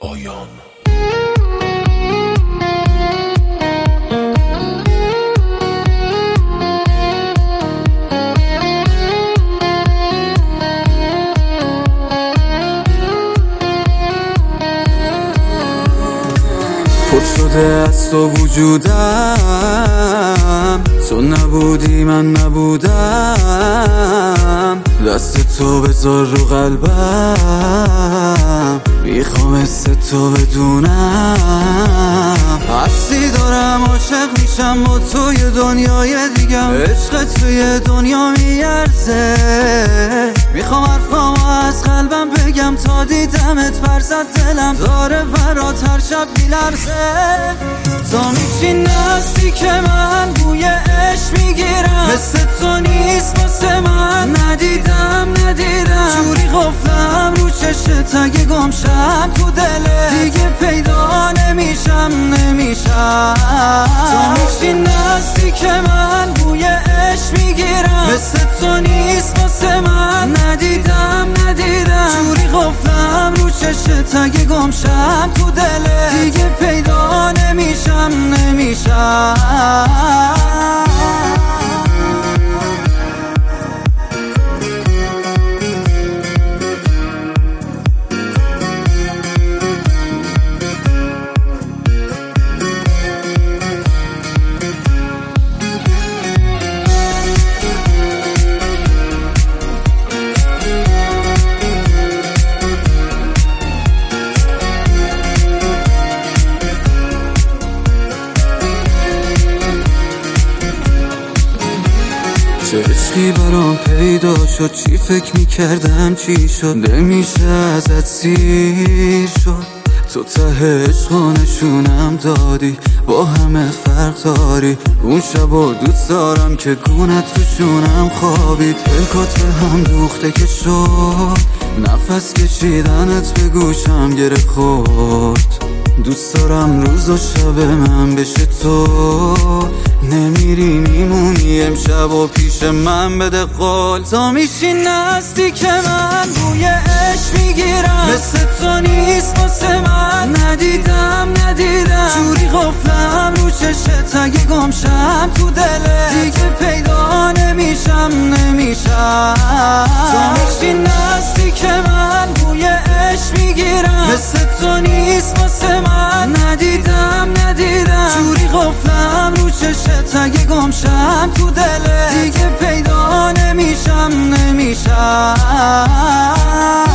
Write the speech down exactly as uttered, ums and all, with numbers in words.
آیان پر شده از تو وجودم، تو نبودی من نبودم. دست تو بذار رو قلبم، میخوام حس تو بدونم. حسی دارم عاشق میشم با توی دنیای دیگم. عشق توی دنیا میارزه، میخوام حرفامو از قلبم بگم تا دیدمت برزد دلم داره برات هر شب میلرزه. تا میشی نزدیک من بوی عشق میگیرم، مثل تو نیست واسه من. ندیدم ندیدم جوری غفلم رو چشت اگه گمشم تو دلت دیگه پیدا نمیشم نمیشم. تا میشی نزدیک من بوی عشق میگیرم، مثل تو نیست واسه من. ندیدم ندیدم جوری غفلم رو چشت اگه گمشم تو دلت دیگه پیدا نمیشم نمیشم. چه عشقی برام پیدا شد، چی فکر میکردم چی شد. نمیشه ازت سیر شد، تو ته عشقا نشونم دادی، با همه فرق داری. اون شبا دوست دارم که گونت روشونم خوابید. پلکات به هم دوخته که شد، نفس کشیدنت به گوشم گره خورد. دوست دارم روز و شب من بشه تو، نمیری میمونی امشب و پیش من بده قول. تا میشی نزدیک من بوی عشق میگیرم، مثل تو نیست واسه من. ندیدم ندیدم جوری غفلم رو چشت اگه گمشم تو دلت دیگه پیدا نمیشم نمیشم. تا میشی نزدیک من بوی عشق میگیرم، مثل تو نیست واسه من. ندیدم ندیدم جوری غفلم رو چشت اگه گمشم تو دلت دیگه پیدا نمیشم نمیشم.